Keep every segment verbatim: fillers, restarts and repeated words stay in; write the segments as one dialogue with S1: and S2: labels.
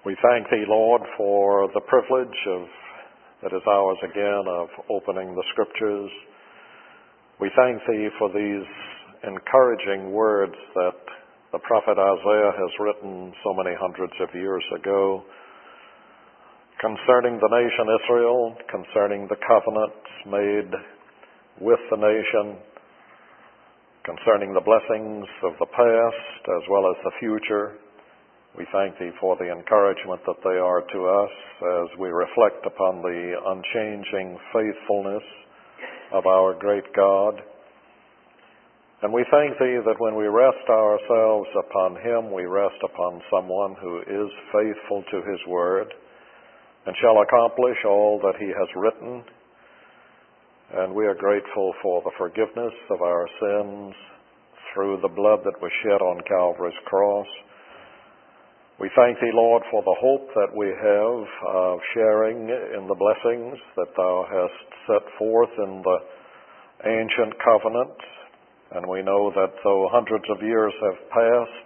S1: We thank Thee, Lord, for the privilege of that is ours again of opening the Scriptures. We thank Thee for these encouraging words that the prophet Isaiah has written so many hundreds of years ago concerning the nation Israel, concerning the covenants made with the nation, concerning the blessings of the past as well as the future. We thank Thee for the encouragement that they are to us as we reflect upon the unchanging faithfulness of our great God. And we thank Thee that when we rest ourselves upon Him, we rest upon someone who is faithful to His word and shall accomplish all that He has written. And we are grateful for the forgiveness of our sins through the blood that was shed on Calvary's cross. We thank Thee, Lord, for the hope that we have of sharing in the blessings that Thou hast set forth in the ancient covenant. And we know that though hundreds of years have passed,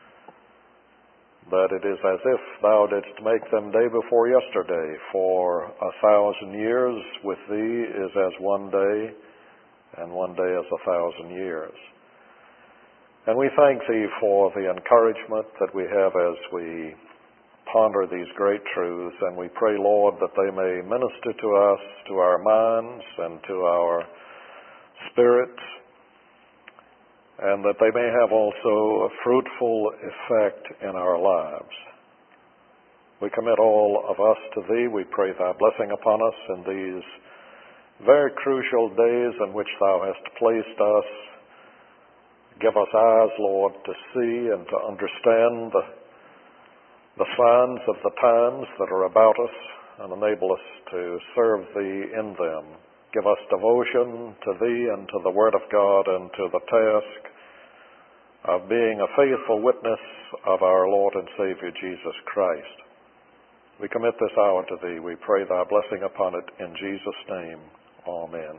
S1: that it is as if Thou didst make them day before yesterday. For a thousand years with Thee is as one day, and one day as a thousand years. And we thank Thee for the encouragement that we have as we ponder these great truths, and we pray, Lord, that they may minister to us, to our minds, and to our spirits, and that they may have also a fruitful effect in our lives. We commit all of us to Thee. We pray Thy blessing upon us in these very crucial days in which Thou hast placed us. Give us eyes, Lord, to see and to understand the, the signs of the times that are about us and enable us to serve Thee in them. Give us devotion to Thee and to the Word of God and to the task of being a faithful witness of our Lord and Savior Jesus Christ. We commit this hour to Thee. We pray Thy blessing upon it in Jesus' name. Amen.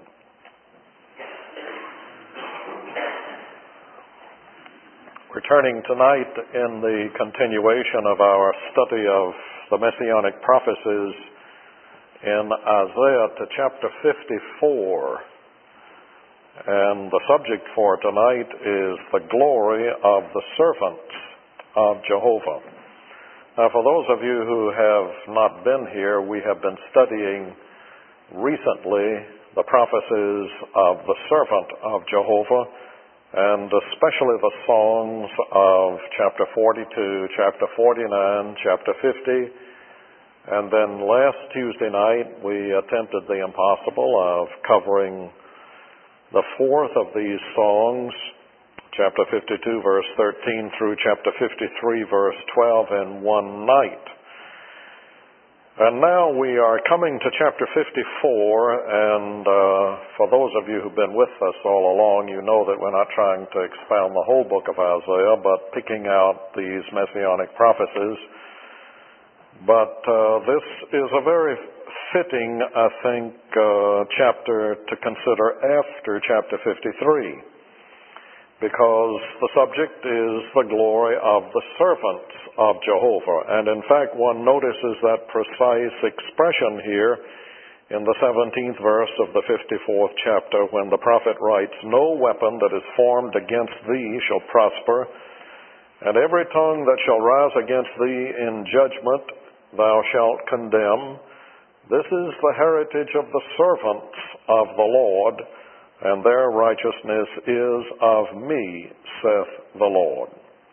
S1: Returning tonight in the continuation of our study of the Messianic prophecies in Isaiah to chapter fifty-four. And the subject for tonight is the glory of the servants of Jehovah. Now, for those of you who have not been here, we have been studying recently the prophecies of the servant of Jehovah, and especially the songs of chapter forty-two, chapter forty-nine, chapter fifty. And then last Tuesday night, we attempted the impossible of covering the fourth of these songs, chapter fifty-two, verse thirteen, through chapter fifty-three, verse twelve, in one night. And now we are coming to chapter fifty-four, and uh, for those of you who've been with us all along, you know that we're not trying to expound the whole book of Isaiah, but picking out these messianic prophecies. But uh, this is a very fitting, I think, uh, chapter to consider after chapter fifty-three, because the subject is the glory of the servants of Jehovah. And in fact, one notices that precise expression here in the seventeenth verse of the fifty-fourth chapter, when the prophet writes, "No weapon that is formed against thee shall prosper, and every tongue that shall rise against thee in judgment thou shalt condemn. This is the heritage of the servants of the Lord, and their righteousness is of me, saith the Lord."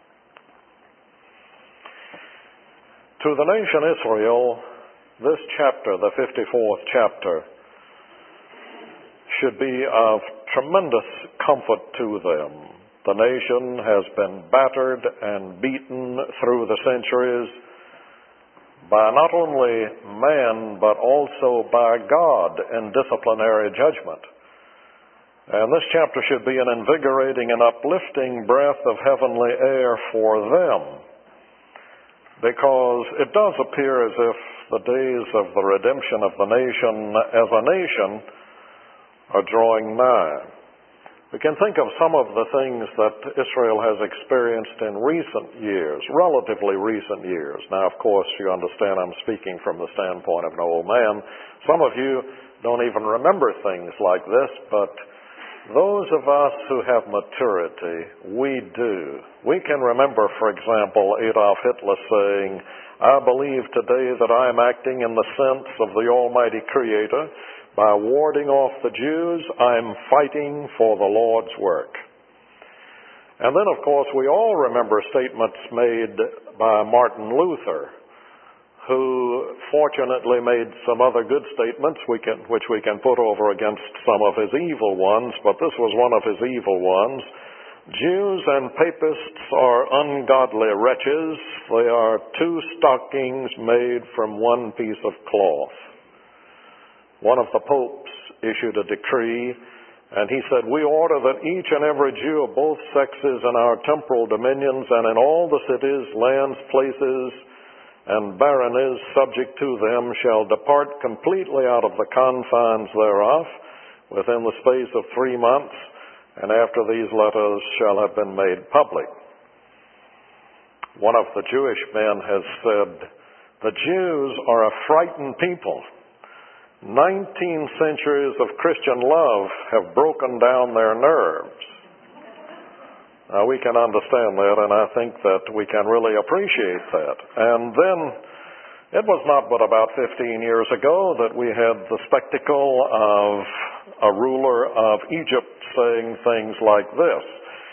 S1: To the nation Israel, this chapter, the fifty-fourth chapter, should be of tremendous comfort to them. The nation has been battered and beaten through the centuries by not only man, but also by God in disciplinary judgment. And this chapter should be an invigorating and uplifting breath of heavenly air for them, because it does appear as if the days of the redemption of the nation as a nation are drawing nigh. We can think of some of the things that Israel has experienced in recent years, relatively recent years. Now, of course, you understand I'm speaking from the standpoint of an old man. Some of you don't even remember things like this, but those of us who have maturity, we do. We can remember, for example, Adolf Hitler saying, "I believe today that I am acting in the sense of the Almighty Creator. By warding off the Jews, I'm fighting for the Lord's work." And then, of course, we all remember statements made by Martin Luther, who fortunately made some other good statements we can, which we can put over against some of his evil ones, but this was one of his evil ones. "Jews and papists are ungodly wretches. They are two stockings made from one piece of cloth." One of the popes issued a decree, and he said, "We order that each and every Jew of both sexes in our temporal dominions and in all the cities, lands, places, and baronies subject to them shall depart completely out of the confines thereof within the space of three months, and after these letters shall have been made public." One of the Jewish men has said, "The Jews are a frightened people. Nineteen centuries of Christian love have broken down their nerves." Now, we can understand that, and I think that we can really appreciate that. And then, it was not but about fifteen years ago that we had the spectacle of a ruler of Egypt saying things like this.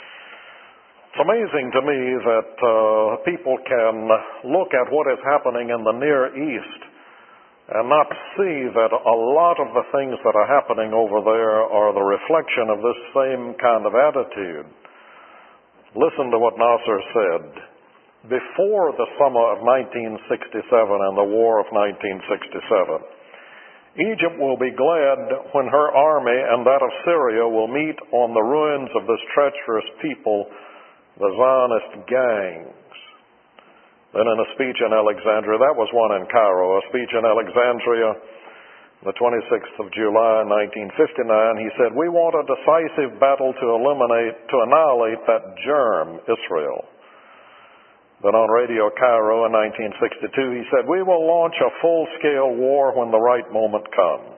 S1: It's amazing to me that uh, people can look at what is happening in the Near East and not see that a lot of the things that are happening over there are the reflection of this same kind of attitude. Listen to what Nasser said. Before the summer of nineteen sixty-seven and the war of nineteen sixty-seven, Egypt will be glad when her army and that of Syria will meet on the ruins of this treacherous people, the Zionist gangs. Then in a speech in Alexandria, that was one in Cairo, a speech in Alexandria, the twenty-sixth of July, nineteen fifty-nine, he said, "We want a decisive battle to eliminate, to annihilate that germ, Israel." Then on Radio Cairo in nineteen sixty-two, he said, "We will launch a full-scale war when the right moment comes."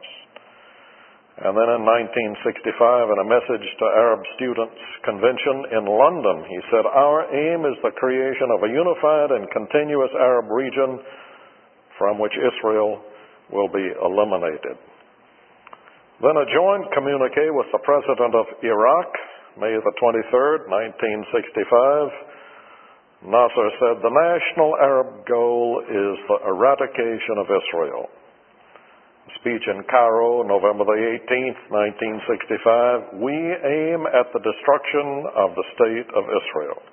S1: And then in nineteen sixty-five, in a message to Arab Students' Convention in London, he said, "Our aim is the creation of a unified and continuous Arab region from which Israel will be eliminated." Then a joint communique with the President of Iraq, May the twenty-third, nineteen sixty-five, Nasser said, "The national Arab goal is the eradication of Israel." Speech in Cairo, November the eighteenth, nineteen sixty-five, "We aim at the destruction of the state of Israel."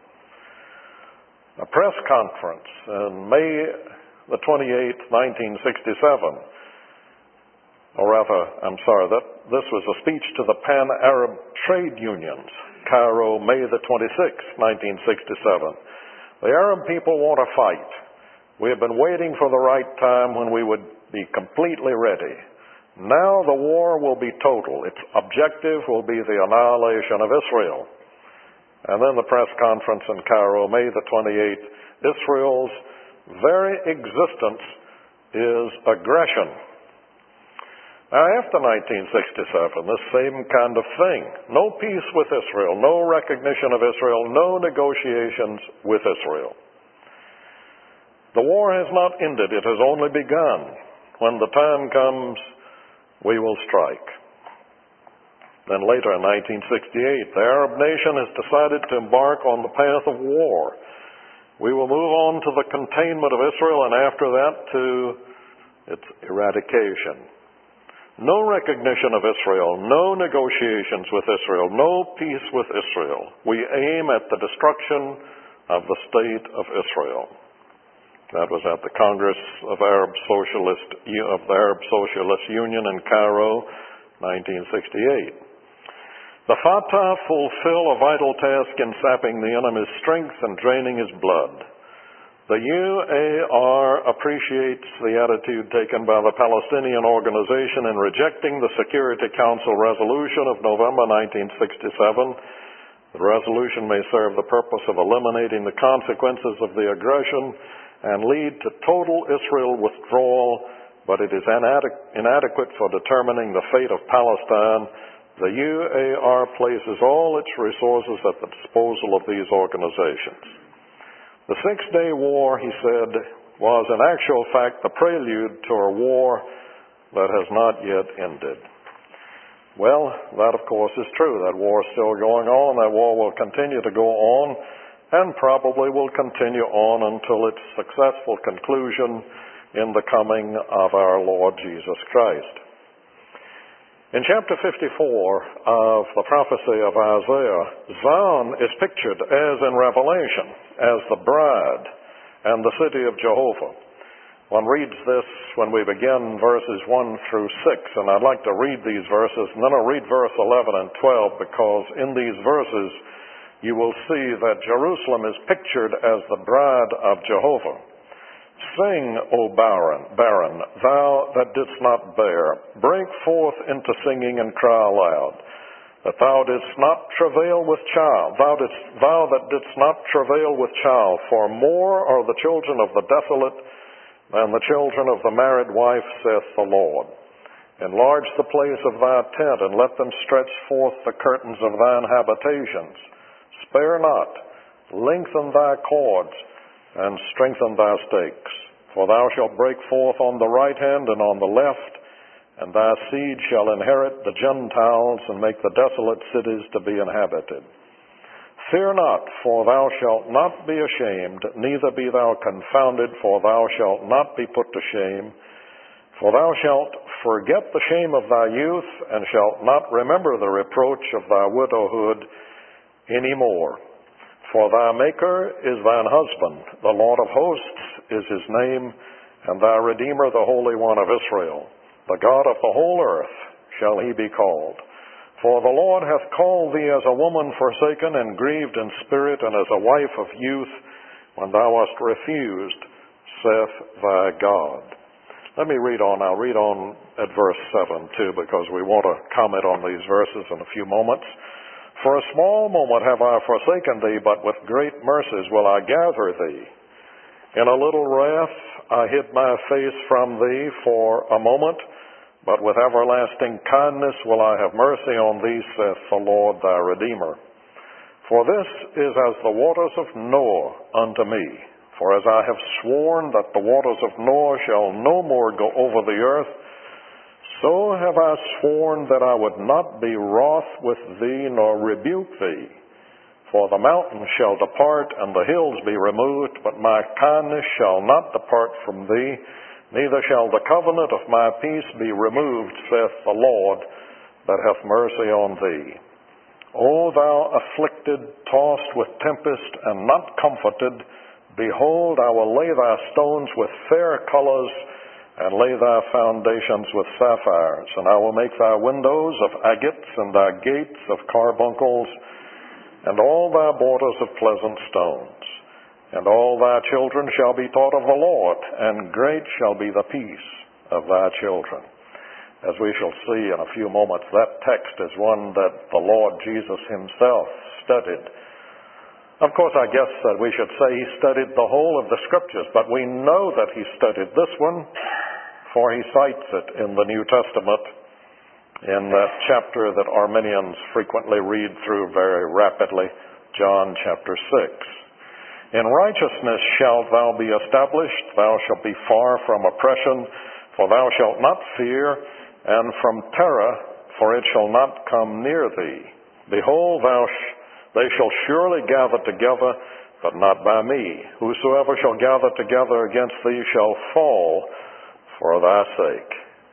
S1: A press conference in May the twenty-eighth, nineteen sixty-seven, or rather, I'm sorry, that this was a speech to the Pan-Arab Trade Unions, Cairo, May the twenty-sixth, nineteen sixty-seven. "The Arab people want to fight. We have been waiting for the right time when we would be completely ready. Now the war will be total. Its objective will be the annihilation of Israel." And then the press conference in Cairo, May the twenty-eighth, "Israel's very existence is aggression." Now, after nineteen sixty-seven, this same kind of thing. No peace with Israel, no recognition of Israel, no negotiations with Israel. The war has not ended. It has only begun. When the time comes, we will strike. Then later in nineteen sixty-eight, the Arab nation has decided to embark on the path of war. We will move on to the containment of Israel, and after that to its eradication. No recognition of Israel, no negotiations with Israel, no peace with Israel. We aim at the destruction of the state of Israel. That was at the Congress of Arab Socialist of the Arab Socialist Union in Cairo, nineteen sixty-eight. The Fatah fulfill a vital task in sapping the enemy's strength and draining his blood. The U A R appreciates the attitude taken by the Palestinian Organization in rejecting the Security Council resolution of November nineteen sixty-seven. The resolution may serve the purpose of eliminating the consequences of the aggression and lead to total Israel withdrawal, but it is inadequate for determining the fate of Palestine. The U A R places all its resources at the disposal of these organizations. The Six-Day War, he said, was in actual fact the prelude to a war that has not yet ended. Well, that of course is true. That war is still going on. That war will continue to go on and probably will continue on until its successful conclusion in the coming of our Lord Jesus Christ. In chapter fifty-four of the prophecy of Isaiah, Zion is pictured as in Revelation, as the bride and the city of Jehovah. One reads this when we begin verses one through six, and I'd like to read these verses, and then I'll read verse eleven and twelve, because in these verses you will see that Jerusalem is pictured as the bride of Jehovah. Sing, O barren, barren, thou that didst not bear, break forth into singing and cry aloud, that thou didst not travail with child, thou, didst, thou that didst not travail with child, for more are the children of the desolate than the children of the married wife, saith the Lord. Enlarge the place of thy tent, and let them stretch forth the curtains of thine habitations. Spare not, lengthen thy cords, and strengthen thy stakes. For thou shalt break forth on the right hand and on the left, and thy seed shall inherit the Gentiles, and make the desolate cities to be inhabited. Fear not, for thou shalt not be ashamed, neither be thou confounded, for thou shalt not be put to shame. For thou shalt forget the shame of thy youth, and shalt not remember the reproach of thy widowhood any more. For thy Maker is thine husband, the Lord of hosts is his name, and thy Redeemer, the Holy One of Israel. The God of the whole earth shall he be called. For the Lord hath called thee as a woman forsaken and grieved in spirit, and as a wife of youth, when thou wast refused, saith thy God. Let me read on. I'll read on at verse seven, too, because we want to comment on these verses in a few moments. For a small moment have I forsaken thee, but with great mercies will I gather thee. In a little wrath I hid my face from thee for a moment, but with everlasting kindness will I have mercy on thee, saith the Lord thy Redeemer. For this is as the waters of Noah unto me. For as I have sworn that the waters of Noah shall no more go over the earth, so have I sworn that I would not be wroth with thee, nor rebuke thee. For the mountains shall depart, and the hills be removed, but my kindness shall not depart from thee, neither shall the covenant of my peace be removed, saith the Lord, that hath mercy on thee. O thou afflicted, tossed with tempest, and not comforted, behold, I will lay thy stones with fair colors, and lay thy foundations with sapphires, and I will make thy windows of agates, and thy gates of carbuncles, and all thy borders of pleasant stones. And all thy children shall be taught of the Lord, and great shall be the peace of thy children. As we shall see in a few moments, that text is one that the Lord Jesus himself studied. Of course, I guess that we should say he studied the whole of the Scriptures, but we know that he studied this one, for he cites it in the New Testament in that chapter that Arminians frequently read through very rapidly, John chapter six. In righteousness shalt thou be established, thou shalt be far from oppression, for thou shalt not fear, and from terror, for it shall not come near thee. Behold, thou sh- they shall surely gather together, but not by me. Whosoever shall gather together against thee shall fall for thy sake.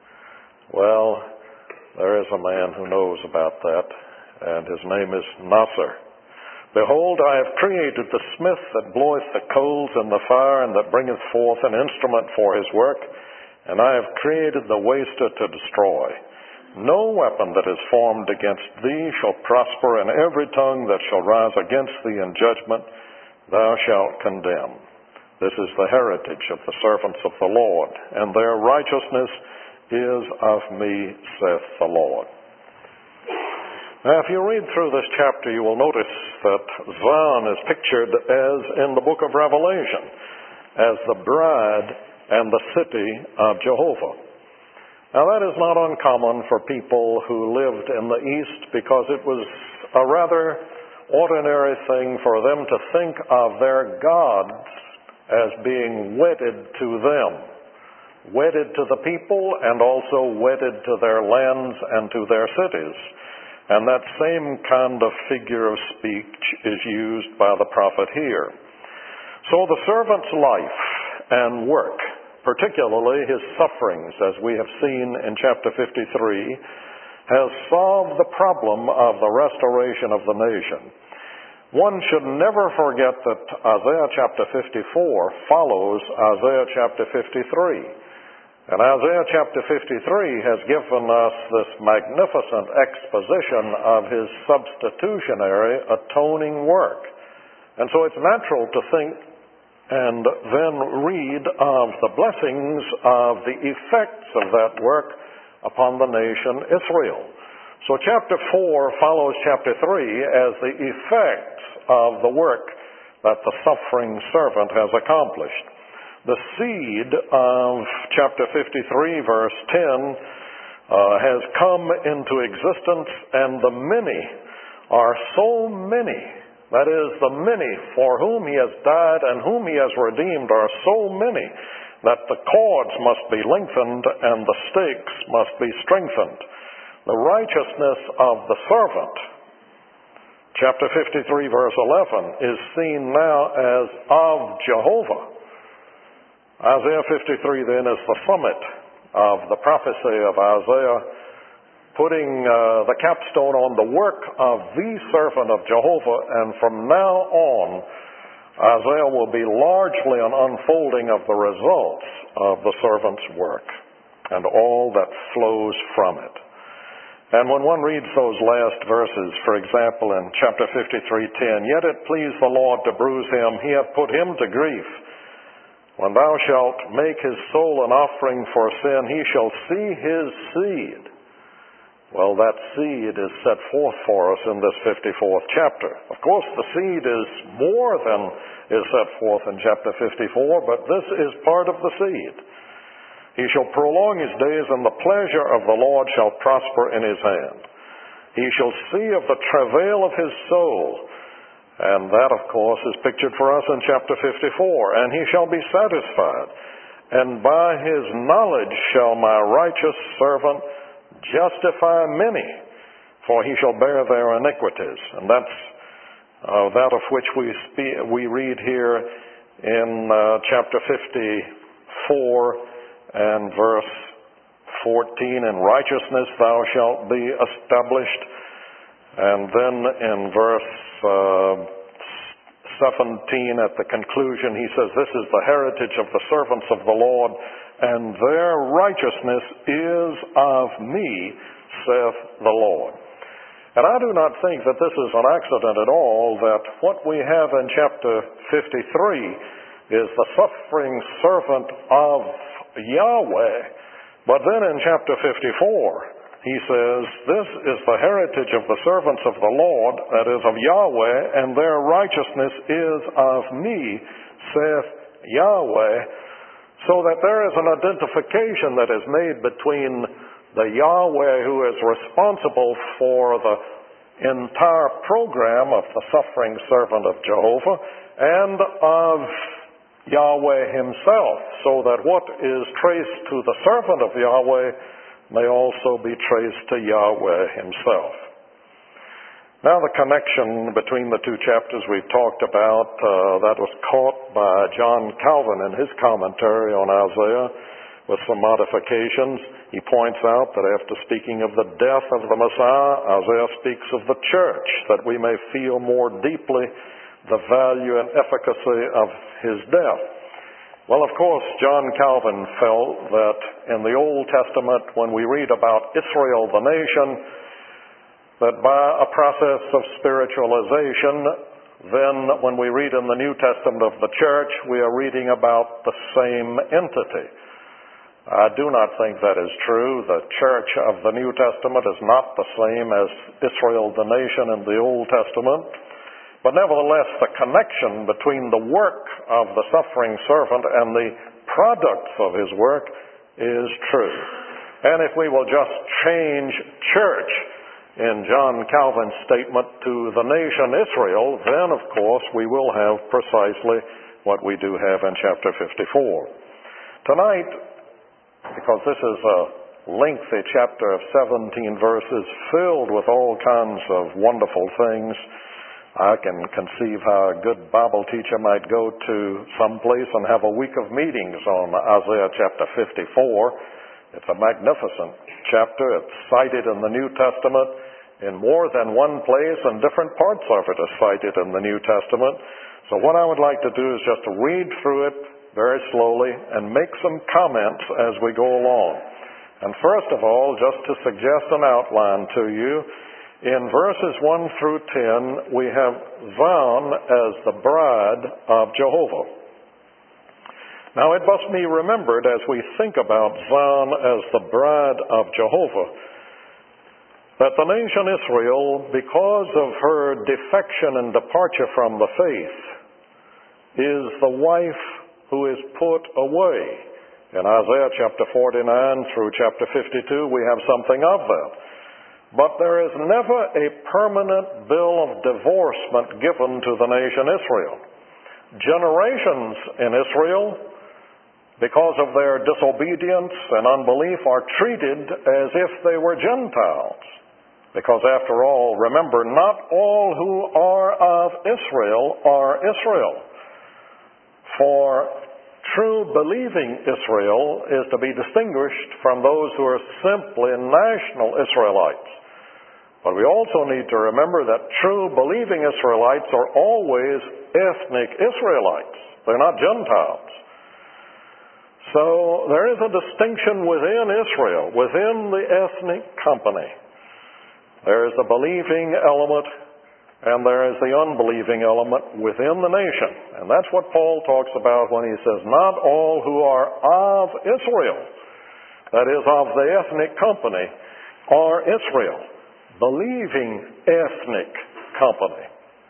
S1: Well, there is a man who knows about that, and his name is Nasser. Behold, I have created the smith that bloweth the coals in the fire, and that bringeth forth an instrument for his work, and I have created the waster to destroy. No weapon that is formed against thee shall prosper, and every tongue that shall rise against thee in judgment thou shalt condemn. This is the heritage of the servants of the Lord, and their righteousness is of me, saith the Lord. Now, if you read through this chapter, you will notice that Zion is pictured as in the book of Revelation, as the bride and the city of Jehovah. Now, that is not uncommon for people who lived in the East, because it was a rather ordinary thing for them to think of their gods as being wedded to them, wedded to the people, and also wedded to their lands and to their cities. And that same kind of figure of speech is used by the prophet here. So the servant's life and work, particularly his sufferings, as we have seen in chapter fifty-three, has solved the problem of the restoration of the nation. One should never forget that Isaiah chapter fifty-four follows Isaiah chapter fifty-three. And Isaiah chapter fifty-three has given us this magnificent exposition of his substitutionary atoning work. And so it's natural to think and then read of the blessings of the effects of that work upon the nation Israel. So chapter four follows chapter three as the effects of the work that the suffering servant has accomplished. The seed of chapter fifty-three, verse ten, uh, has come into existence, and the many are so many. That is, the many for whom he has died and whom he has redeemed are so many that the cords must be lengthened and the stakes must be strengthened. The righteousness of the servant, chapter fifty-three, verse eleven, is seen now as of Jehovah. Isaiah fifty-three, then, is the summit of the prophecy of Isaiah, putting uh, the capstone on the work of the servant of Jehovah, and from now on, Isaiah will be largely an unfolding of the results of the servant's work and all that flows from it. And when one reads those last verses, for example, in chapter fifty-three ten, yet it pleased the Lord to bruise him, he hath put him to grief. When thou shalt make his soul an offering for sin, he shall see his seed. Well, that seed is set forth for us in this fifty-fourth chapter. Of course, the seed is more than is set forth in chapter fifty-four, but this is part of the seed. He shall prolong his days, and the pleasure of the Lord shall prosper in his hand. He shall see of the travail of his soul. And that, of course, is pictured for us in chapter fifty-four. And he shall be satisfied. And by his knowledge shall my righteous servant justify many, for he shall bear their iniquities. And that's uh, that of which we spe- we read here in uh, chapter fifty-four and verse fourteen. In righteousness thou shalt be established. And then in verse uh, seventeen, at the conclusion, he says, this is the heritage of the servants of the Lord, and their righteousness is of me, saith the Lord. And I do not think that this is an accident at all, that what we have in chapter fifty-three is the suffering servant of Yahweh. But then in chapter fifty-four, he says, this is the heritage of the servants of the Lord, that is of Yahweh, and their righteousness is of me, saith Yahweh. So that there is an identification that is made between the Yahweh who is responsible for the entire program of the suffering servant of Jehovah, and of Yahweh himself, so that what is traced to the servant of Yahweh may also be traced to Yahweh himself. Now, the connection between the two chapters we've talked about, uh, that was caught by John Calvin in his commentary on Isaiah with some modifications. He points out that after speaking of the death of the Messiah, Isaiah speaks of the church, that we may feel more deeply the value and efficacy of his death. Well, of course, John Calvin felt that in the Old Testament, when we read about Israel, the nation, that by a process of spiritualization, then when we read in the New Testament of the church, we are reading about the same entity. I do not think that is true. The church of the New Testament is not the same as Israel, the nation, in the Old Testament. But nevertheless, the connection between the work of the suffering servant and the products of his work is true. And if we will just change church in John Calvin's statement to the nation Israel, then of course we will have precisely what we do have in chapter fifty-four. Tonight, because this is a lengthy chapter of seventeen verses filled with all kinds of wonderful things, I can conceive how a good Bible teacher might go to some place and have a week of meetings on Isaiah chapter fifty-four. It's a magnificent chapter. It's cited in the New Testament in more than one place, and different parts of it are cited in the New Testament. So what I would like to do is just to read through it very slowly and make some comments as we go along. And first of all, just to suggest an outline to you, in verses one through ten, we have Zion as the bride of Jehovah. Now, it must be remembered as we think about Zion as the bride of Jehovah, that the nation Israel, because of her defection and departure from the faith, is the wife who is put away. In Isaiah chapter forty-nine through chapter fifty-two, we have something of that. But there is never a permanent bill of divorcement given to the nation Israel. Generations in Israel, because of their disobedience and unbelief, are treated as if they were Gentiles. Because after all, remember, not all who are of Israel are Israel. For true believing Israel is to be distinguished from those who are simply national Israelites. But we also need to remember that true believing Israelites are always ethnic Israelites. They're not Gentiles. So there is a distinction within Israel, within the ethnic company. There is the believing element and there is the unbelieving element within the nation. And that's what Paul talks about when he says, not all who are of Israel, that is, of the ethnic company, are Israel, believing ethnic company.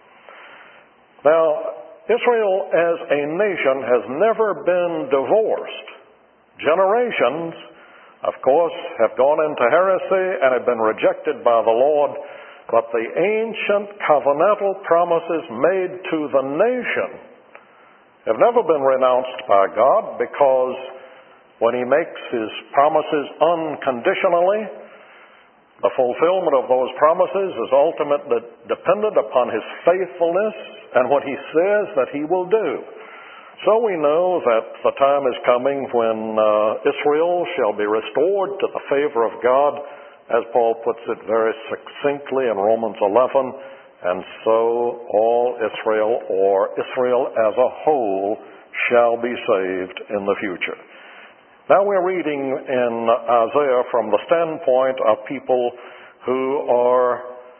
S1: Now, Israel as a nation has never been divorced. Generations, of course, have gone into heresy and have been rejected by the Lord, but the ancient covenantal promises made to the nation have never been renounced by God, because when He makes His promises unconditionally, the fulfillment of those promises is ultimately dependent upon His faithfulness and what He says that He will do. So we know that the time is coming when uh, Israel shall be restored to the favor of God, as Paul puts it very succinctly in Romans eleven, and so all Israel, or Israel as a whole, shall be saved in the future. Now we're reading in Isaiah from the standpoint of people who are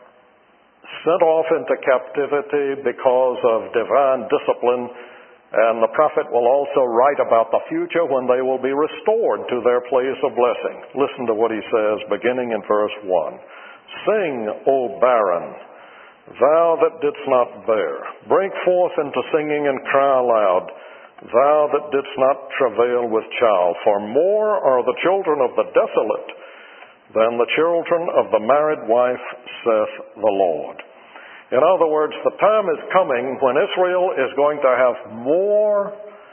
S1: sent off into captivity because of divine discipline, and the prophet will also write about the future when they will be restored to their place of blessing. Listen to what he says, beginning in verse one. Sing, O barren, thou that didst not bear. Break forth into singing and cry aloud, thou that didst not travail with child. For more are the children of the desolate than the children of the married wife, saith the Lord. In other words, the time is coming when Israel is going to have more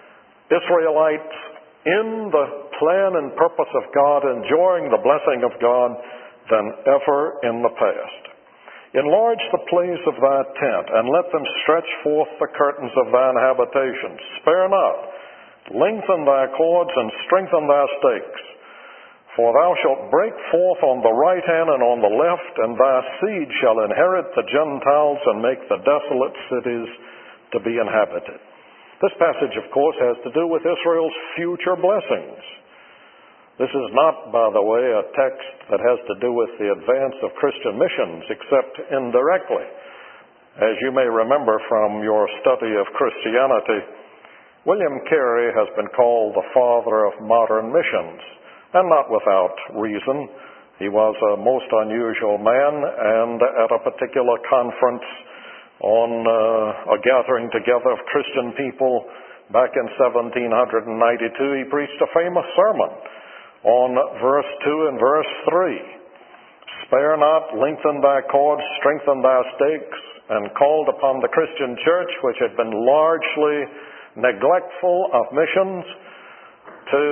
S1: Israelites in the plan and purpose of God, enjoying the blessing of God, than ever in the past. Enlarge the place of thy tent, and let them stretch forth the curtains of thine habitations. Spare not. Lengthen thy cords, and strengthen thy stakes. For thou shalt break forth on the right hand and on the left, and thy seed shall inherit the Gentiles and make the desolate cities to be inhabited. This passage, of course, has to do with Israel's future blessings. This is not, by the way, a text that has to do with the advance of Christian missions, except indirectly. As you may remember from your study of Christianity, William Carey has been called the father of modern missions, and not without reason. He was a most unusual man, and at a particular conference on uh, a gathering together of Christian people back in seventeen ninety-two, he preached a famous sermon on verse two and verse three. Spare not, lengthen thy cords, strengthen thy stakes, and called upon the Christian church, which had been largely neglectful of missions, to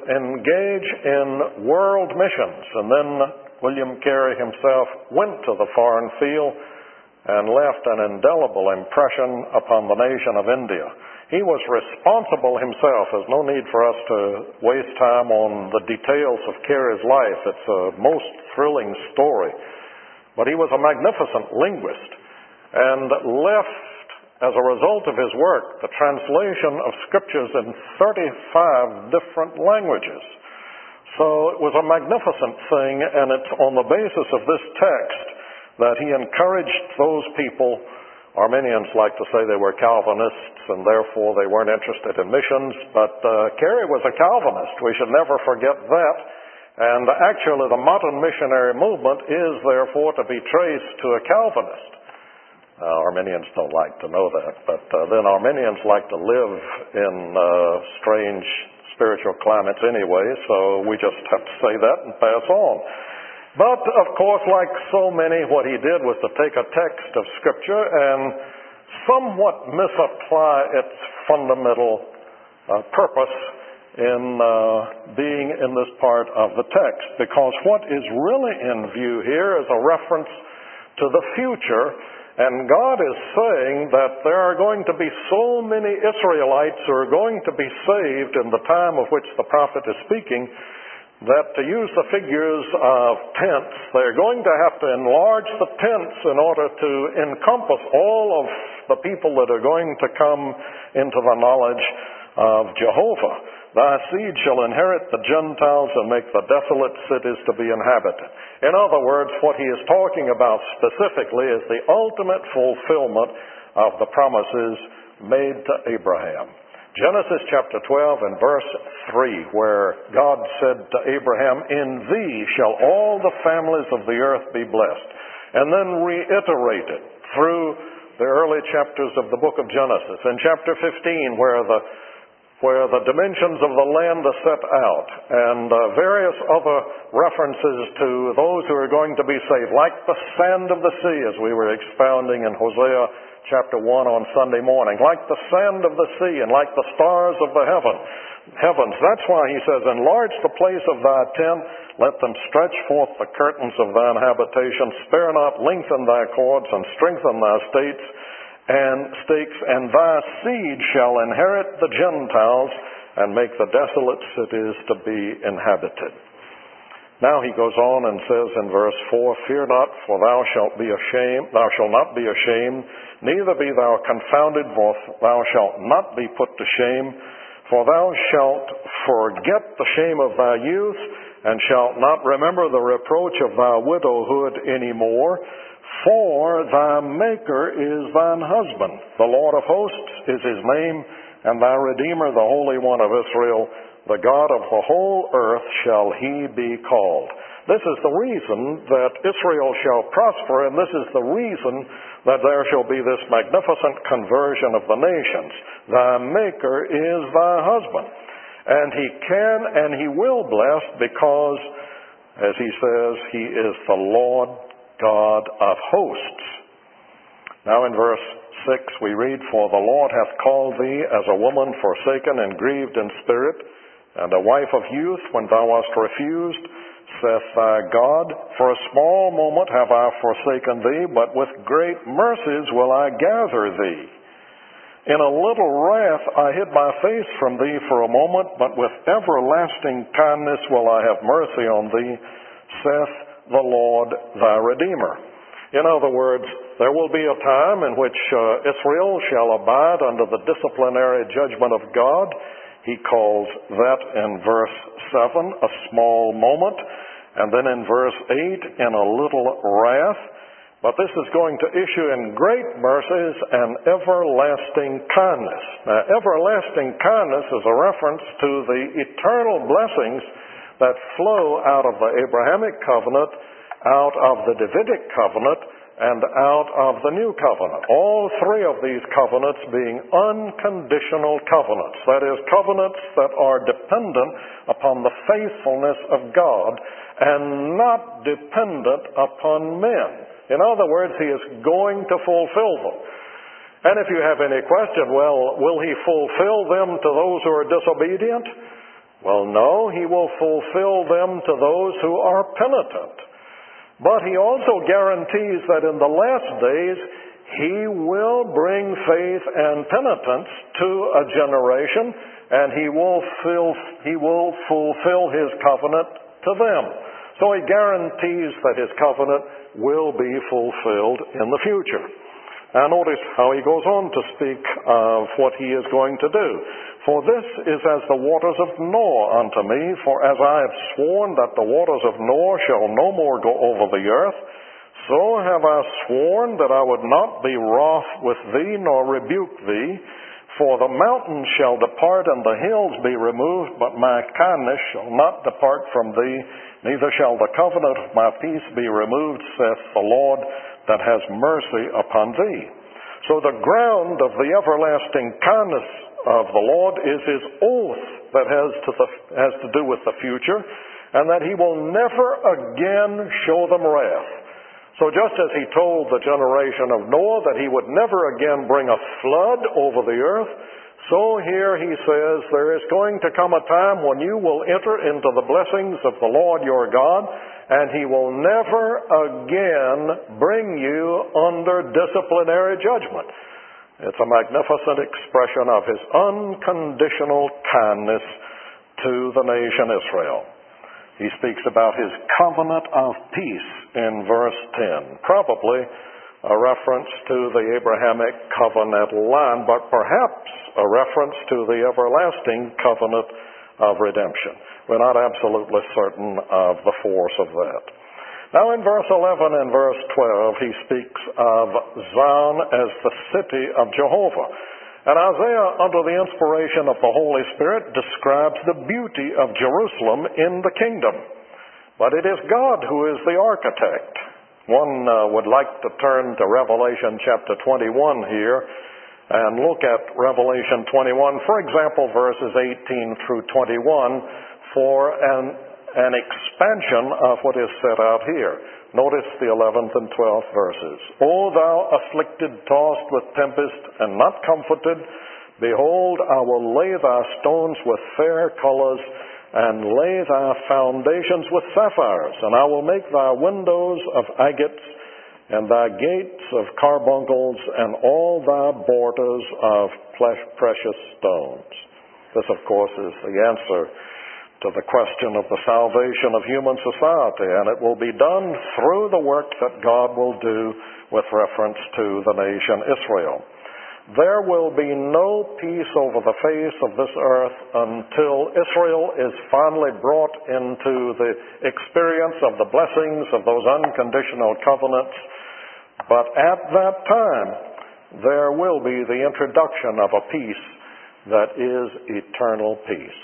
S1: engage in world missions. And then William Carey himself went to the foreign field and left an indelible impression upon the nation of India. He was responsible himself. There's no need for us to waste time on the details of Carey's life. It's a most thrilling story. But he was a magnificent linguist and left, as a result of his work, the translation of scriptures in thirty-five different languages. So it was a magnificent thing, and it's on the basis of this text that he encouraged those people. Arminians like to say they were Calvinists, and therefore they weren't interested in missions, but uh, Carey was a Calvinist. We should never forget that. And actually the modern missionary movement is therefore to be traced to a Calvinist. Uh, Arminians don't like to know that, but uh, then Arminians like to live in uh, strange spiritual climates anyway, so we just have to say that and pass on. But, of course, like so many, what he did was to take a text of Scripture and somewhat misapply its fundamental uh, purpose in uh, being in this part of the text, because what is really in view here is a reference to the future. And God is saying that there are going to be so many Israelites who are going to be saved in the time of which the prophet is speaking, that to use the figures of tents, they're going to have to enlarge the tents in order to encompass all of the people that are going to come into the knowledge of Jehovah. Thy seed shall inherit the Gentiles and make the desolate cities to be inhabited. In other words, what he is talking about specifically is the ultimate fulfillment of the promises made to Abraham. Genesis chapter twelve and verse three, where God said to Abraham, "In thee shall all the families of the earth be blessed." And then reiterated through the early chapters of the book of Genesis. In chapter fifteen, where the where the dimensions of the land are set out, and uh, various other references to those who are going to be saved, like the sand of the sea, as we were expounding in Hosea chapter one on Sunday morning, like the sand of the sea and like the stars of the heaven, heavens. That's why he says, "Enlarge the place of thy tent, let them stretch forth the curtains of thine habitation, spare not, lengthen thy cords, and strengthen thy states, and stakes, and thy seed shall inherit the Gentiles, and make the desolate cities to be inhabited." Now he goes on and says in verse four, "Fear not, for thou shalt be ashamed, thou shalt not be ashamed, neither be thou confounded, for thou shalt not be put to shame. For thou shalt forget the shame of thy youth, and shalt not remember the reproach of thy widowhood any more. For thy Maker is thine husband. The Lord of hosts is his name, and thy Redeemer, the Holy One of Israel. The God of the whole earth shall he be called." This is the reason that Israel shall prosper, and this is the reason that there shall be this magnificent conversion of the nations. Thy Maker is thy husband. And he can and he will bless, because, as he says, he is the Lord God of hosts. Now in verse six we read, "For the Lord hath called thee as a woman forsaken and grieved in spirit, and a wife of youth when thou wast refused, saith thy God, for a small moment have I forsaken thee, but with great mercies will I gather thee. In a little wrath I hid my face from thee for a moment, but with everlasting kindness will I have mercy on thee, saith the Lord thy Redeemer." In other words, there will be a time in which uh, Israel shall abide under the disciplinary judgment of God. He calls that in verse seven a small moment, and then in verse eight in a little wrath. but this is going to issue in great mercies and everlasting kindness. Now, everlasting kindness is a reference to the eternal blessings that flow out of the Abrahamic covenant, out of the Davidic covenant, and out of the new covenant. All three of these covenants being unconditional covenants. That is, covenants that are dependent upon the faithfulness of God and not dependent upon men. In other words, He is going to fulfill them. And if you have any question, well, will He fulfill them to those who are disobedient? Well, no, He will fulfill them to those who are penitent. But He also guarantees that in the last days, He will bring faith and penitence to a generation, and He will, fill, he will fulfill His covenant to them. So He guarantees that His covenant will be fulfilled in the future. Now notice how He goes on to speak of what He is going to do. For this is as the waters of Noah unto me, for as I have sworn that the waters of Noah shall no more go over the earth, so have I sworn that I would not be wroth with thee, nor rebuke thee. For the mountains shall depart, and the hills be removed, but my kindness shall not depart from thee, neither shall the covenant of my peace be removed, saith the Lord, that has mercy upon thee. So the ground of the everlasting kindness of the Lord is His oath that has to, the, has to do with the future, and that He will never again show them wrath. So just as He told the generation of Noah that He would never again bring a flood over the earth, so here He says there is going to come a time when you will enter into the blessings of the Lord your God, and He will never again bring you under disciplinary judgment. It's a magnificent expression of His unconditional kindness to the nation Israel. He speaks about His covenant of peace in verse ten, probably a reference to the Abrahamic covenant line, but perhaps a reference to the everlasting covenant of redemption. We're not absolutely certain of the force of that. Now in verse eleven and verse twelve, he speaks of Zion as the city of Jehovah. And Isaiah, under the inspiration of the Holy Spirit, describes the beauty of Jerusalem in the kingdom. But it is God who is the architect. One uh, would like to turn to Revelation chapter twenty-one here and look at Revelation twenty-one, for example, verses eighteen through twenty-one, for an an expansion of what is set out here. Notice the eleventh and twelfth verses. O thou afflicted, tossed with tempest, and not comforted, behold, I will lay thy stones with fair colors, and lay thy foundations with sapphires, and I will make thy windows of agates, and thy gates of carbuncles, and all thy borders of precious stones. This, of course, is the answer to the question of the salvation of human society, and it will be done through the work that God will do with reference to the nation Israel. There will be no peace over the face of this earth until Israel is finally brought into the experience of the blessings of those unconditional covenants. But at that time, there will be the introduction of a peace that is eternal peace.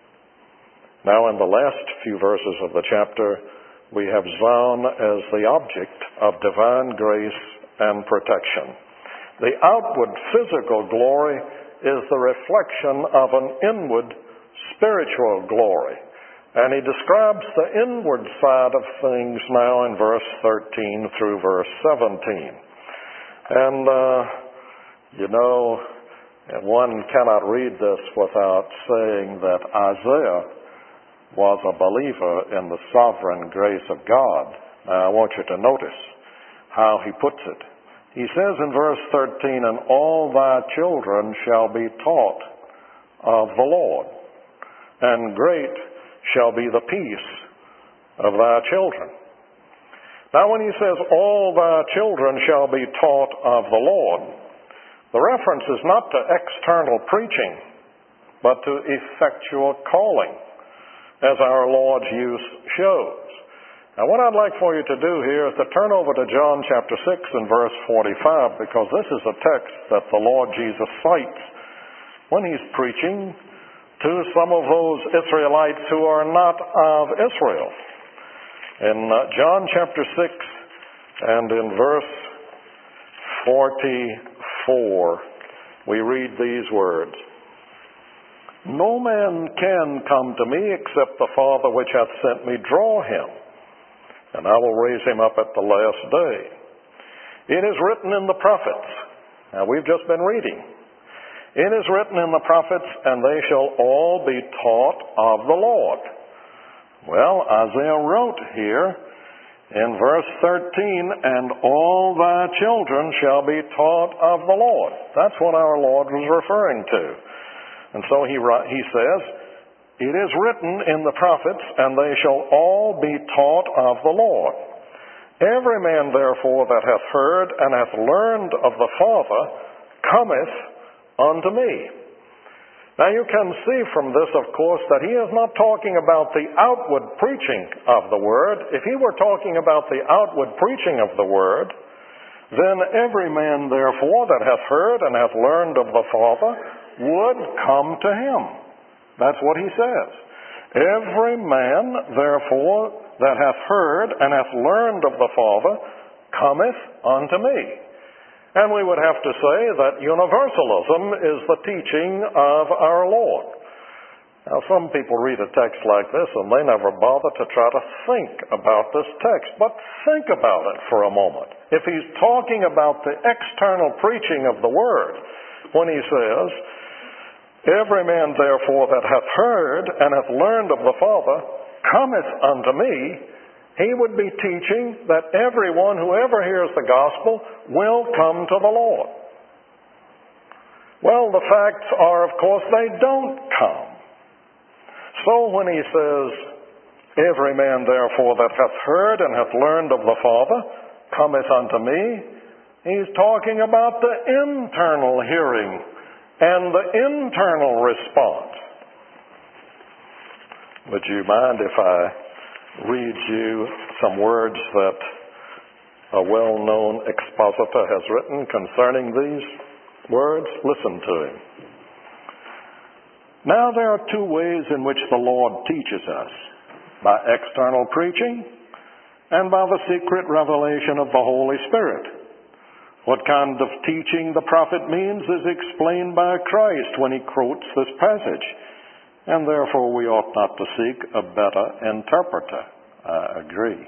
S1: Now, in the last few verses of the chapter, we have Zion as the object of divine grace and protection. The outward physical glory is the reflection of an inward spiritual glory. And he describes the inward side of things now in verse thirteen through verse seventeen. And, uh, you know, one cannot read this without saying that Isaiah was a believer in the sovereign grace of God. Now, I want you to notice how he puts it. He says in verse thirteen, and all thy children shall be taught of the Lord, and great shall be the peace of thy children. Now, when he says all thy children shall be taught of the Lord, the reference is not to external preaching, but to effectual calling, as our Lord's use shows. Now, what I'd like for you to do here is to turn over to John chapter six and verse forty-five, because this is a text that the Lord Jesus cites when he's preaching to some of those Israelites who are not of Israel. In uh, John chapter six and in verse forty-four, we read these words: "No man can come to me except the Father which hath sent me draw him, and I will raise him up at the last day. It is written in the prophets." Now, we've just been reading. "It is written in the prophets, and they shall all be taught of the Lord." Well, Isaiah wrote here in verse thirteen, "And all thy children shall be taught of the Lord." That's what our Lord was referring to. And so he, he says, "It is written in the prophets, and they shall all be taught of the Lord. Every man, therefore, that hath heard and hath learned of the Father cometh unto me." Now you can see from this, of course, that he is not talking about the outward preaching of the Word. If he were talking about the outward preaching of the Word, then every man, therefore, that hath heard and hath learned of the Father would come to him. That's what he says. "Every man, therefore, that hath heard and hath learned of the Father cometh unto me." And we would have to say that universalism is the teaching of our Lord. Now, some people read a text like this and they never bother to try to think about this text. But think about it for a moment. If he's talking about the external preaching of the Word, when he says, "Every man, therefore, that hath heard and hath learned of the Father cometh unto me," he would be teaching that everyone who ever hears the gospel will come to the Lord. Well, the facts are, of course, they don't come. So when he says, "Every man, therefore, that hath heard and hath learned of the Father cometh unto me," he's talking about the internal hearing and the internal response. Would you mind if I read you some words that a well-known expositor has written concerning these words? Listen to him. "Now there are two ways in which the Lord teaches us: by external preaching and by the secret revelation of the Holy Spirit. What kind of teaching the prophet means is explained by Christ when he quotes this passage, and therefore we ought not to seek a better interpreter." I agree.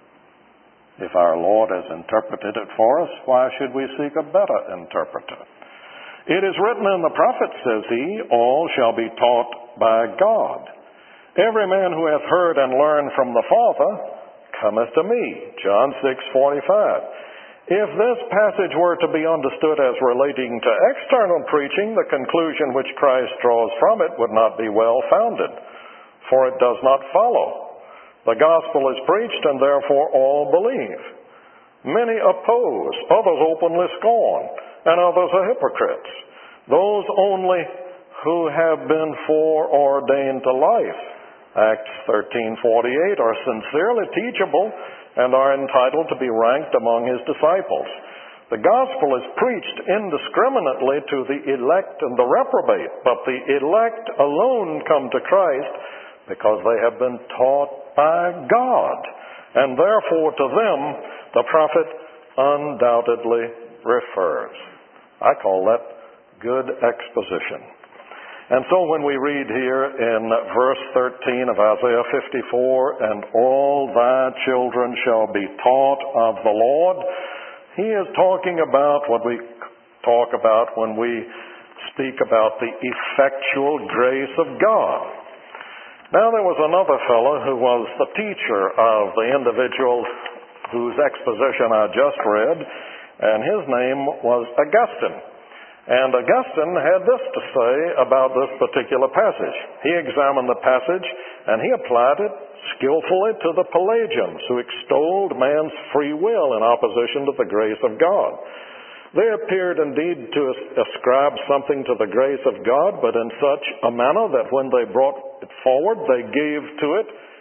S1: If our Lord has interpreted it for us, why should we seek a better interpreter? "It is written in the prophets," says he, "all shall be taught by God. Every man who hath heard and learned from the Father cometh to me." John six forty-five. If this passage were to be understood as relating to external preaching, the conclusion which Christ draws from it would not be well founded, for it does not follow. The gospel is preached, and therefore all believe. Many oppose, others openly scorn, and others are hypocrites. Those only who have been foreordained to life, Acts thirteen forty-eight, are sincerely teachable and are entitled to be ranked among his disciples. The gospel is preached indiscriminately to the elect and the reprobate, but the elect alone come to Christ because they have been taught by God, and therefore to them the prophet undoubtedly refers. I call that good exposition. And so when we read here in verse thirteen of Isaiah fifty-four, "And all thy children shall be taught of the Lord," he is talking about what we talk about when we speak about the effectual grace of God. Now there was another fellow who was the teacher of the individual whose exposition I just read, and his name was Augustine. And Augustine had this to say about this particular passage. He examined the passage and he applied it skillfully to the Pelagians, who extolled man's free will in opposition to the grace of God. They appeared indeed to ascribe something to the grace of God, but in such a manner that when they brought it forward, they gave to it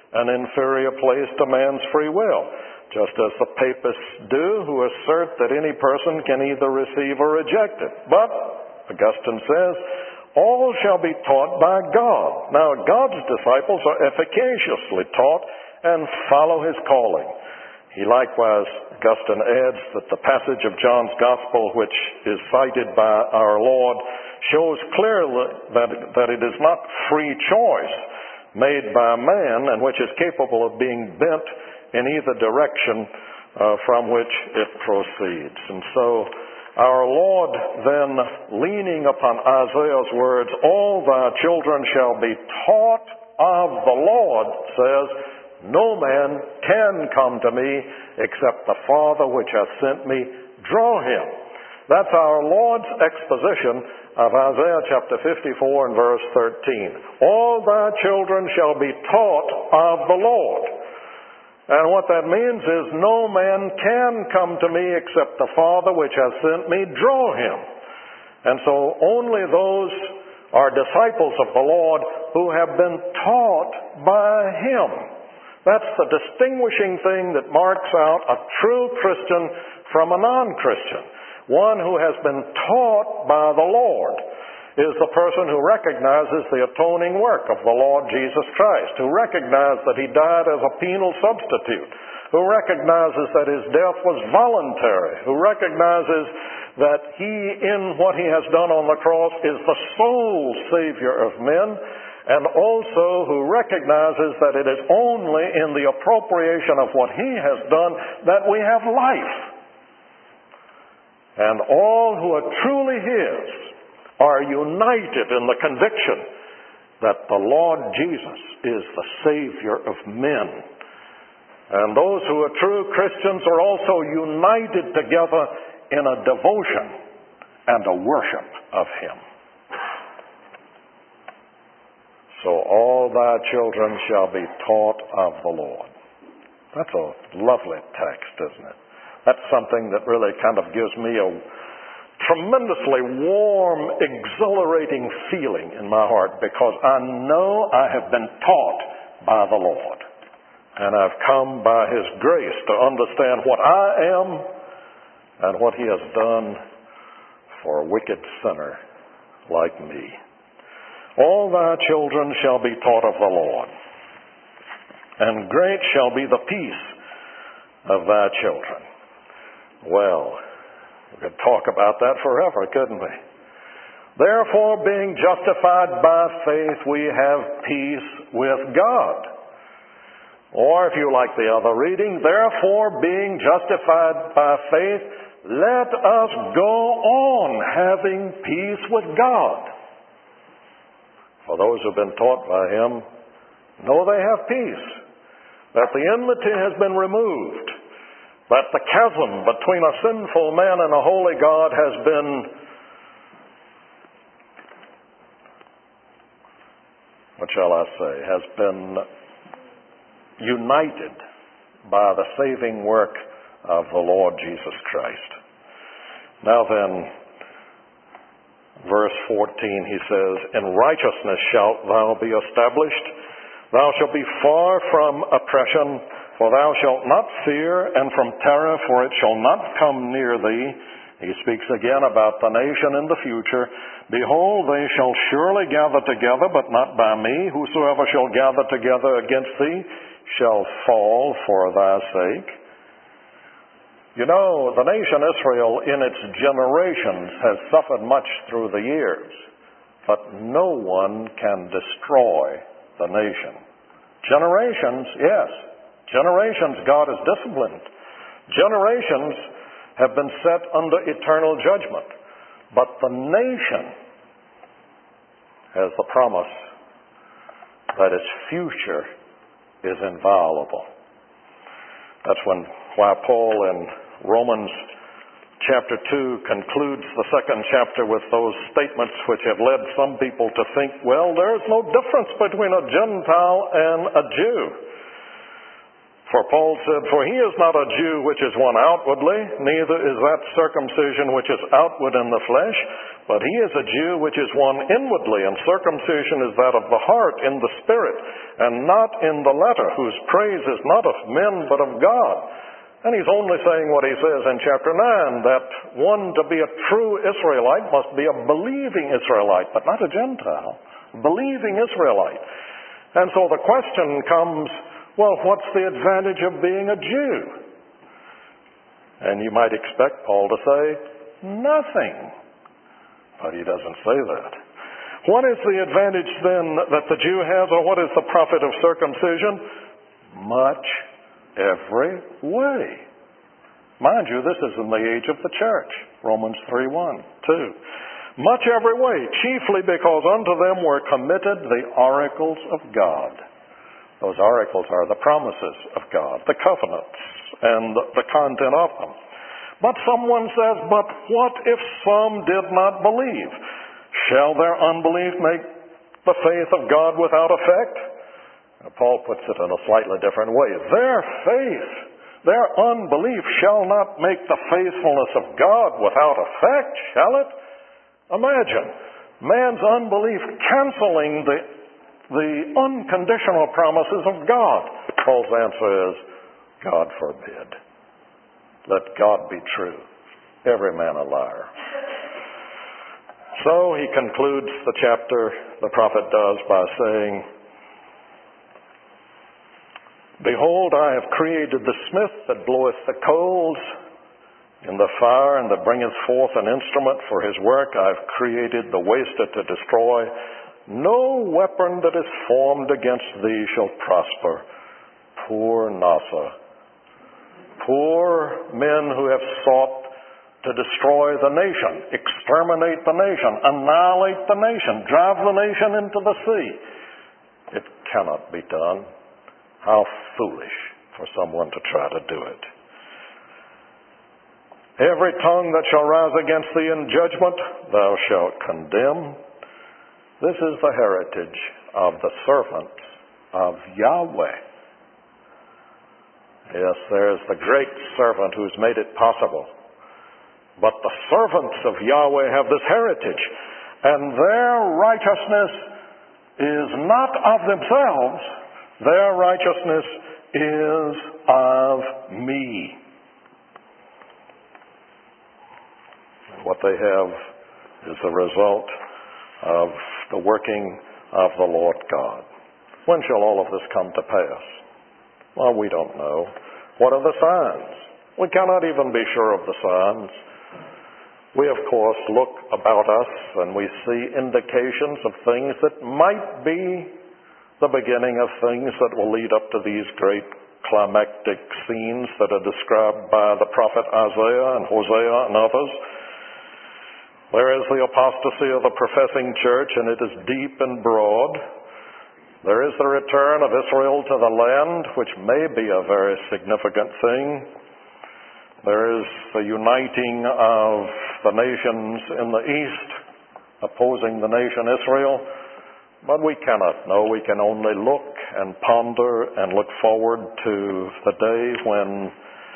S1: an inferior place to man's free will, just as the papists do, who assert that any person can either receive or reject it. But, Augustine says, all shall be taught by God. Now, God's disciples are efficaciously taught and follow his calling. He likewise, Augustine adds, that the passage of John's Gospel, which is cited by our Lord, shows clearly that, that it is not free choice made by man, and which is capable of being bent in either direction uh, from which it proceeds. And so our Lord then, leaning upon Isaiah's words, all thy children shall be taught of the Lord, says, no man can come to me except the Father which hath sent me draw him. That's our Lord's exposition of Isaiah chapter fifty-four and verse thirteen. All thy children shall be taught of the Lord. And what that means is no man can come to me except the Father which hath sent me draw him. And so only those are disciples of the Lord who have been taught by him. That's the distinguishing thing that marks out a true Christian from a non-Christian. One who has been taught by the Lord is the person who recognizes the atoning work of the Lord Jesus Christ, who recognizes that he died as a penal substitute, who recognizes that his death was voluntary, who recognizes that he, in what he has done on the cross, is the sole Savior of men, and also who recognizes that it is only in the appropriation of what he has done that we have life. And all who are truly his are united in the conviction that the Lord Jesus is the Savior of men. And those who are true Christians are also united together in a devotion and a worship of him. So all thy children shall be taught of the Lord. That's a lovely text, isn't it? That's something that really kind of gives me a tremendously warm, exhilarating feeling in my heart, because I know I have been taught by the Lord. And I've come by his grace to understand what I am and what he has done for a wicked sinner like me. All thy children shall be taught of the Lord, and great shall be the peace of thy children. Well, we could talk about that forever, couldn't we? Therefore, being justified by faith, we have peace with God. Or, if you like the other reading, therefore, being justified by faith, let us go on having peace with God. For those who have been taught by him know they have peace, that the enmity has been removed, that the chasm between a sinful man and a holy God has been what shall I say, has been united by the saving work of the Lord Jesus Christ. Now then, verse fourteen, he says, in righteousness shalt thou be established. Thou shalt be far from oppression, for thou shalt not fear, and from terror, for it shall not come near thee. He speaks again about the nation in the future. Behold, they shall surely gather together, but not by me. Whosoever shall gather together against thee shall fall for thy sake. You know, the nation Israel in its generations has suffered much through the years, but no one can destroy the nation. Generations, yes. Generations God has disciplined. Generations have been set under eternal judgment. But the nation has the promise that its future is inviolable. That's when why Paul in Romans chapter two concludes the second chapter with those statements which have led some people to think, well, there's no difference between a Gentile and a Jew. For Paul said, For he is not a Jew which is one outwardly, neither is that circumcision which is outward in the flesh, but he is a Jew which is one inwardly, and circumcision is that of the heart in the spirit, and not in the letter, whose praise is not of men but of God. And he's only saying what he says in chapter nine, that one to be a true Israelite must be a believing Israelite, but not a Gentile. A believing Israelite. And so the question comes, well, what's the advantage of being a Jew? And you might expect Paul to say, nothing. But he doesn't say that. What is the advantage then that the Jew has, or what is the profit of circumcision? Much every way. Mind you, this is in the age of the church. Romans three one, two. Much every way, chiefly because unto them were committed the oracles of God. Those oracles are the promises of God, the covenants, and the content of them. But someone says, but what if some did not believe? Shall their unbelief make the faith of God without effect? Now, Paul puts it in a slightly different way. Their faith, their unbelief shall not make the faithfulness of God without effect, shall it? Imagine man's unbelief canceling the the unconditional promises of God. Paul's answer is, God forbid. Let God be true, every man a liar. So he concludes the chapter, the prophet does, by saying, Behold, I have created the smith that bloweth the coals in the fire, and that bringeth forth an instrument for his work. I have created the waster to destroy. No weapon that is formed against thee shall prosper. Poor Nasa. Poor men who have sought to destroy the nation, exterminate the nation, annihilate the nation, drive the nation into the sea. It cannot be done. How foolish for someone to try to do it. Every tongue that shall rise against thee in judgment, thou shalt condemn. This is the heritage of the servants of Yahweh. Yes, there's the great servant who's made it possible. But the servants of Yahweh have this heritage, and their righteousness is not of themselves. Their righteousness is of me. What they have is the result of the working of the Lord God. When shall all of this come to pass? Well, we don't know. What are the signs? We cannot even be sure of the signs. We, of course, look about us and we see indications of things that might be the beginning of things that will lead up to these great climactic scenes that are described by the prophet Isaiah and Hosea and others. There is the apostasy of the professing church, and it is deep and broad. There is the return of Israel to the land, which may be a very significant thing. There is the uniting of the nations in the east, opposing the nation Israel. But we cannot know. We can only look and ponder and look forward to the day when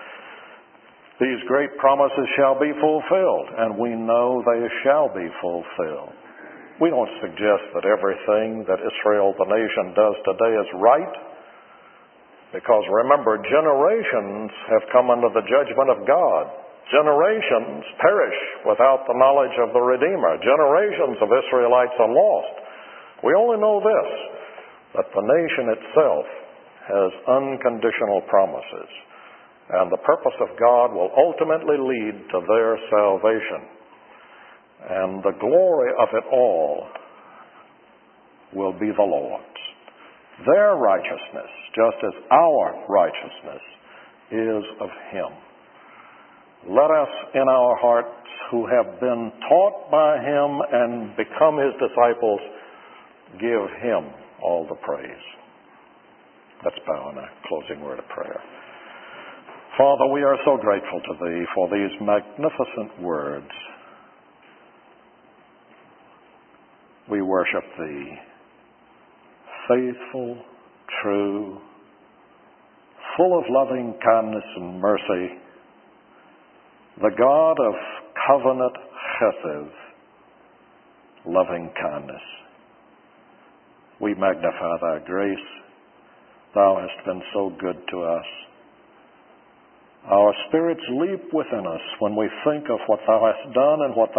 S1: these great promises shall be fulfilled, and we know they shall be fulfilled. We don't suggest that everything that Israel, the nation, does today is right, because remember, generations have come under the judgment of God. Generations perish without the knowledge of the Redeemer. Generations of Israelites are lost. We only know this, that the nation itself has unconditional promises. And the purpose of God will ultimately lead to their salvation. And the glory of it all will be the Lord's. Their righteousness, just as our righteousness, is of Him. Let us in our hearts who have been taught by Him and become His disciples give Him all the praise. Let's bow in a closing word of prayer. Father, we are so grateful to Thee for these magnificent words. We worship Thee, faithful, true, full of loving kindness and mercy, the God of covenant chesed, loving kindness. We magnify thy grace. Thou hast been so good to us. Our spirits leap within us when we think of what thou hast done and what thou